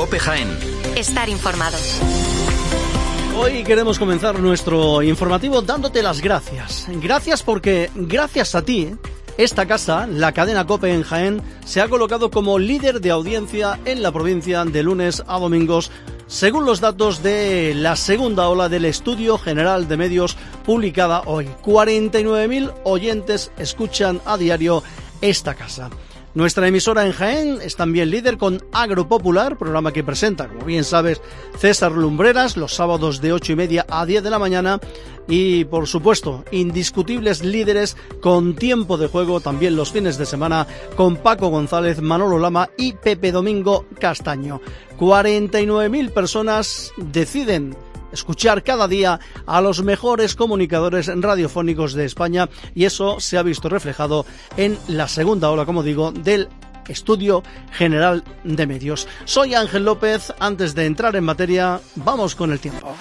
COPE Jaén. Estar informado. Hoy queremos comenzar nuestro informativo dándote las gracias. Gracias porque, gracias a ti, esta casa, la cadena COPE en Jaén, se ha colocado como líder de audiencia en la provincia de lunes a domingos, según los datos de la segunda ola del Estudio General de Medios publicada hoy. 49.000 oyentes escuchan a diario esta casa. Nuestra emisora en Jaén es también líder con Agropopular, programa que presenta, como bien sabes, César Lumbreras, los sábados de 8:30 a 10 de la mañana. Y, por supuesto, indiscutibles líderes con Tiempo de Juego, también los fines de semana, con Paco González, Manolo Lama y Pepe Domingo Castaño. 49.000 personas deciden escuchar cada día a los mejores comunicadores radiofónicos de España, y eso se ha visto reflejado en la segunda ola, como digo, del Estudio General de Medios. Soy Ángel López. Antes de entrar en materia, vamos con el tiempo.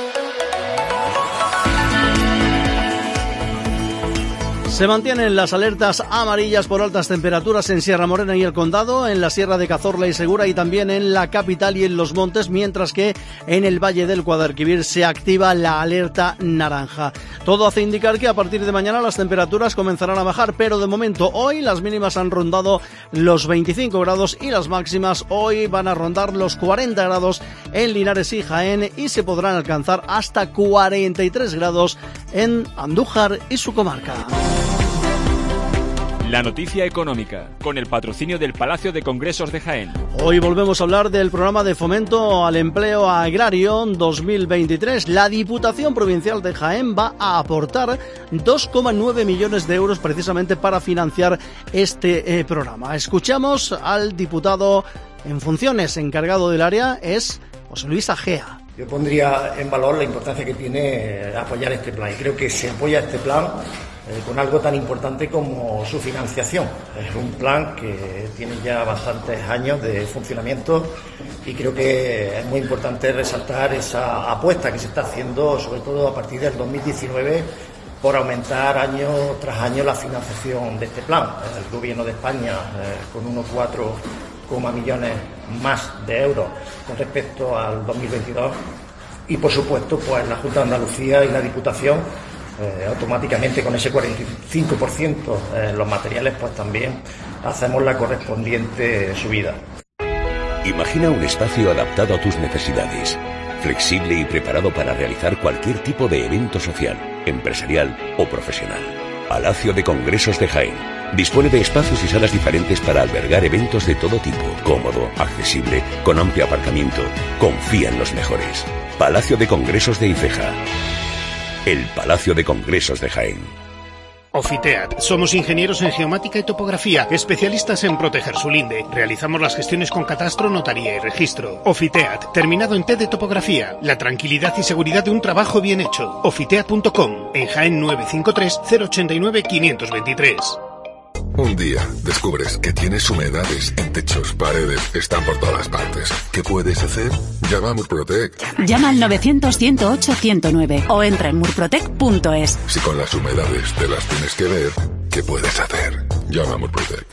Se mantienen las alertas amarillas por altas temperaturas en Sierra Morena y el Condado, en la Sierra de Cazorla y Segura y también en la capital y en los montes, mientras que en el Valle del Guadalquivir se activa la alerta naranja. Todo hace indicar que a partir de mañana las temperaturas comenzarán a bajar, pero de momento hoy las mínimas han rondado los 25 grados y las máximas hoy van a rondar los 40 grados en Linares y Jaén, y se podrán alcanzar hasta 43 grados en Andújar y su comarca. La noticia económica, con el patrocinio del Palacio de Congresos de Jaén. Hoy volvemos a hablar del programa de fomento al empleo agrario 2023. La Diputación Provincial de Jaén va a aportar 2,9 millones de euros precisamente para financiar este programa. Escuchamos al diputado en funciones encargado del área, es José Luis Agea. Yo pondría en valor la importancia que tiene apoyar este plan, y creo que se apoya este plan con algo tan importante como su financiación. Es un plan que tiene ya bastantes años de funcionamiento y creo que es muy importante resaltar esa apuesta que se está haciendo, sobre todo a partir del 2019, por aumentar año tras año la financiación de este plan. El Gobierno de España, con unos 4 millones más de euros con respecto al 2022, y por supuesto pues la Junta de Andalucía y la Diputación automáticamente con ese 45% en los materiales pues también hacemos la correspondiente subida. Imagina un espacio adaptado a tus necesidades, flexible y preparado para realizar cualquier tipo de evento social, empresarial o profesional. Palacio de Congresos de Jaén dispone de espacios y salas diferentes para albergar eventos de todo tipo, cómodo, accesible, con amplio aparcamiento. Confía en los mejores. Palacio de Congresos de Ifeja. El Palacio de Congresos de Jaén. Ofiteat. Somos ingenieros en geomática y topografía, especialistas en proteger su linde. Realizamos las gestiones con catastro, notaría y registro. Ofiteat, terminado en T de topografía. La tranquilidad y seguridad de un trabajo bien hecho. Ofiteat.com. En Jaén 953 089 523. Un día descubres que tienes humedades en techos, paredes, están por todas partes. ¿Qué puedes hacer? Llama a Murprotec. Llama al 900-108-109 o entra en murprotec.es. Si con las humedades te las tienes que ver, ¿qué puedes hacer? Llama a Murprotec.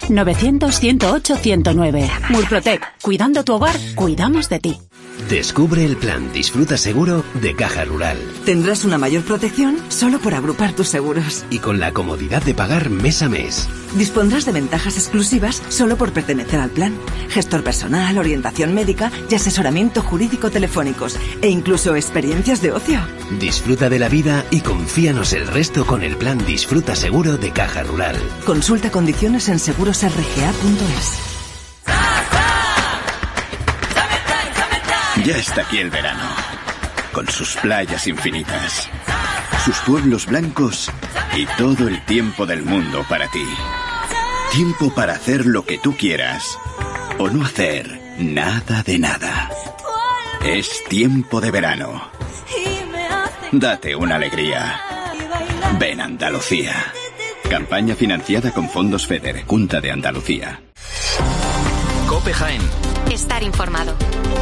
900-108-109. Murprotec. Cuidando tu hogar, cuidamos de ti. Descubre el plan Disfruta Seguro de Caja Rural. Tendrás una mayor protección solo por agrupar tus seguros. Y con la comodidad de pagar mes a mes. Dispondrás de ventajas exclusivas solo por pertenecer al plan. Gestor personal, orientación médica y asesoramiento jurídico telefónicos. E incluso experiencias de ocio. Disfruta de la vida y confíanos el resto con el plan Disfruta Seguro de Caja Rural. Consulta condiciones en segurosrga.es. Ya está aquí el verano, con sus playas infinitas, sus pueblos blancos y todo el tiempo del mundo para ti. Tiempo para hacer lo que tú quieras o no hacer nada de nada. Es tiempo de verano. Date una alegría. Ven Andalucía. Campaña financiada con fondos FEDER, Junta de Andalucía. COPE Jaén. estar informado.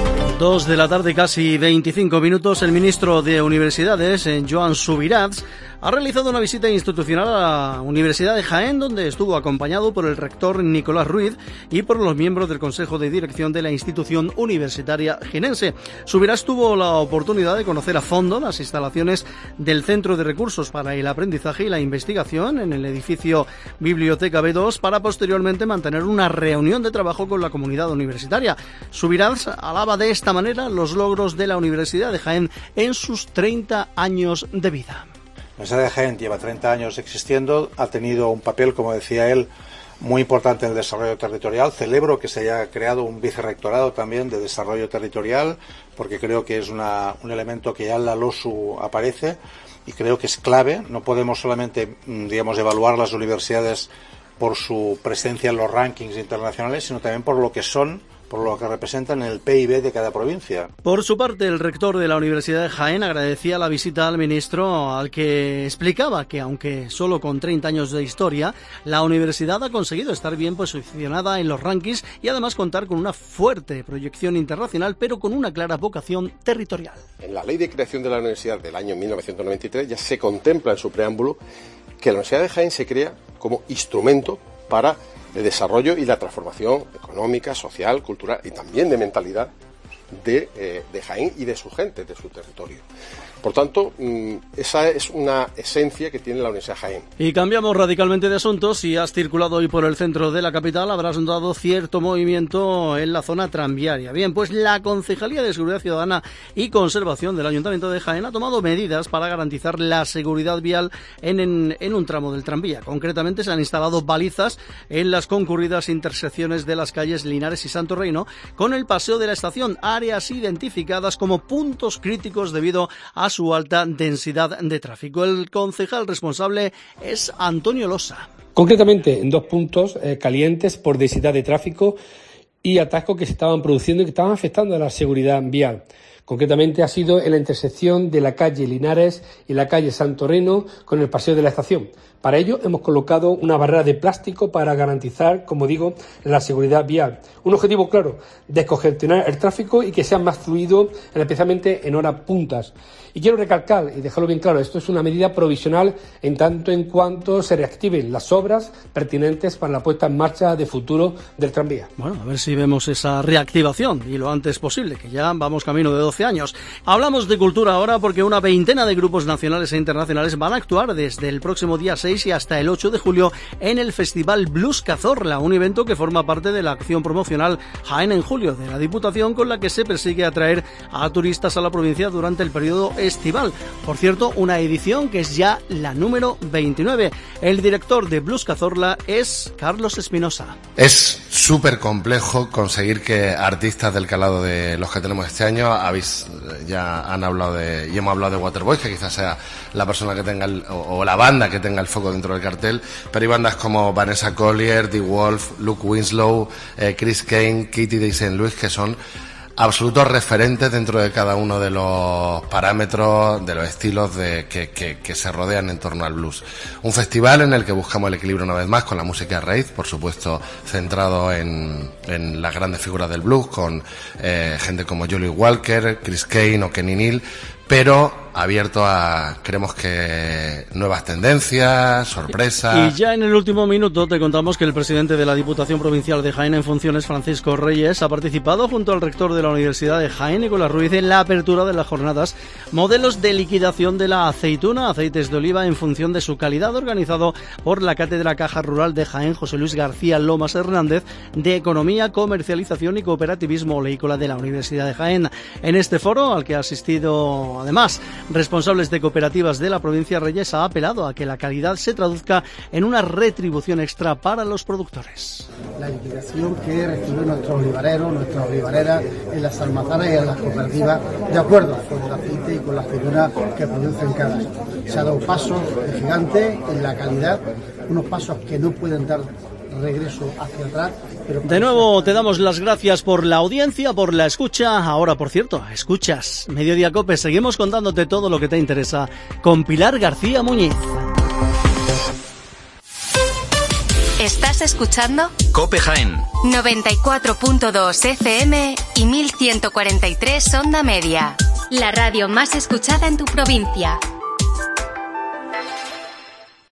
2 de la tarde, casi 25 minutos. El ministro de Universidades, Joan Subirats, ha realizado una visita institucional a la Universidad de Jaén, donde estuvo acompañado por el rector Nicolás Ruiz y por los miembros del Consejo de Dirección de la institución universitaria jienense. Subirats tuvo la oportunidad de conocer a fondo las instalaciones del Centro de Recursos para el Aprendizaje y la Investigación en el edificio Biblioteca B2 para posteriormente mantener una reunión de trabajo con la comunidad universitaria. Subirats alaba de esta manera los logros de la Universidad de Jaén en sus 30 años de vida. La Universidad de Jaén lleva 30 años existiendo, ha tenido un papel, como decía él, muy importante en el desarrollo territorial. Celebro que se haya creado un vicerrectorado también de desarrollo territorial, porque creo que es un elemento que ya en la LOSU aparece y creo que es clave. No podemos solamente, evaluar las universidades por su presencia en los rankings internacionales, sino también por lo que son, por lo que representan en el PIB de cada provincia. Por su parte, el rector de la Universidad de Jaén agradecía la visita al ministro, al que explicaba que, aunque solo con 30 años de historia, la universidad ha conseguido estar bien posicionada en los rankings y además contar con una fuerte proyección internacional, pero con una clara vocación territorial. En la Ley de Creación de la Universidad del año 1993 ya se contempla en su preámbulo que la Universidad de Jaén se crea como instrumento para el desarrollo y la transformación económica, social, cultural y también de mentalidad de Jaén y de su gente, de su territorio. Por tanto, esa es una esencia que tiene la Universidad de Jaén. Y cambiamos radicalmente de asunto. Si has circulado hoy por el centro de la capital, habrás notado cierto movimiento en la zona tranviaria. Bien, pues la Concejalía de Seguridad Ciudadana y Conservación del Ayuntamiento de Jaén ha tomado medidas para garantizar la seguridad vial en un tramo del tranvía. Concretamente, se han instalado balizas en las concurridas intersecciones de las calles Linares y Santo Reino, con el paseo de la estación, áreas identificadas como puntos críticos debido a su alta densidad de tráfico. El concejal responsable es Antonio Losa. Concretamente en 2 puntos calientes por densidad de tráfico y atascos que se estaban produciendo y que estaban afectando a la seguridad vial. Concretamente ha sido en la intersección de la calle Linares y la calle Santo Reino con el paseo de la estación. Para ello hemos colocado una barrera de plástico para garantizar, como digo, la seguridad vial. Un objetivo claro, descongestionar el tráfico y que sea más fluido, especialmente en horas puntas. Y quiero recalcar y dejarlo bien claro, esto es una medida provisional en tanto en cuanto se reactiven las obras pertinentes para la puesta en marcha de futuro del tranvía. Bueno, a ver si vemos esa reactivación y lo antes posible, que ya vamos camino de 12 años. Hablamos de cultura ahora porque una veintena de grupos nacionales e internacionales van a actuar desde el próximo día 6 y hasta el 8 de julio en el Festival Blues Cazorla, un evento que forma parte de la acción promocional Jaén en Julio de la Diputación, con la que se persigue atraer a turistas a la provincia durante el periodo estival. Por cierto, una edición que es ya la número 29. El director de Blues Cazorla es Carlos Espinosa. Es súper complejo conseguir que artistas del calado de los que tenemos este año, hemos hablado de Waterboys, que quizás sea la persona que tenga o la banda que tenga el foco dentro del cartel, pero hay bandas como Vanessa Collier, The Wolf, Luke Winslow, Chris Kane, Kitty de St. Louis, que son absolutos referentes dentro de cada uno de los parámetros, de los estilos que se rodean en torno al blues. Un festival en el que buscamos el equilibrio una vez más con la música raíz, por supuesto centrado en las grandes figuras del blues, con gente como Jolly Walker, Chris Kane o Kenny Neal, pero abierto a, creemos que, nuevas tendencias, sorpresas. Y ya en el último minuto te contamos que el presidente de la Diputación Provincial de Jaén en funciones, Francisco Reyes, ha participado junto al rector de la Universidad de Jaén, Nicolás Ruiz, en la apertura de las jornadas Modelos de liquidación de la aceituna, aceites de oliva en función de su calidad, organizado por la Cátedra Caja Rural de Jaén, José Luis García Lomas Hernández, de Economía, Comercialización y Cooperativismo Oleícola de la Universidad de Jaén. En este foro, al que ha asistido además responsables de cooperativas de la provincia, Reyes ha apelado a que la calidad se traduzca en una retribución extra para los productores. La liquidación que reciben nuestros olivareros, nuestras olivareras en las almazaras y en las cooperativas, de acuerdo con el aceite y con la aceituna que producen cada año. Se ha dado pasos gigantes en la calidad, unos pasos que no pueden dar regreso hacia atrás. Pero de nuevo te damos las gracias por la audiencia, por la escucha. Ahora, por cierto, escuchas Mediodía Cope. Seguimos contándote todo lo que te interesa con Pilar García Muñiz. ¿Estás escuchando? COPE Jaén. 94.2 FM y 1143 onda media. La radio más escuchada en tu provincia.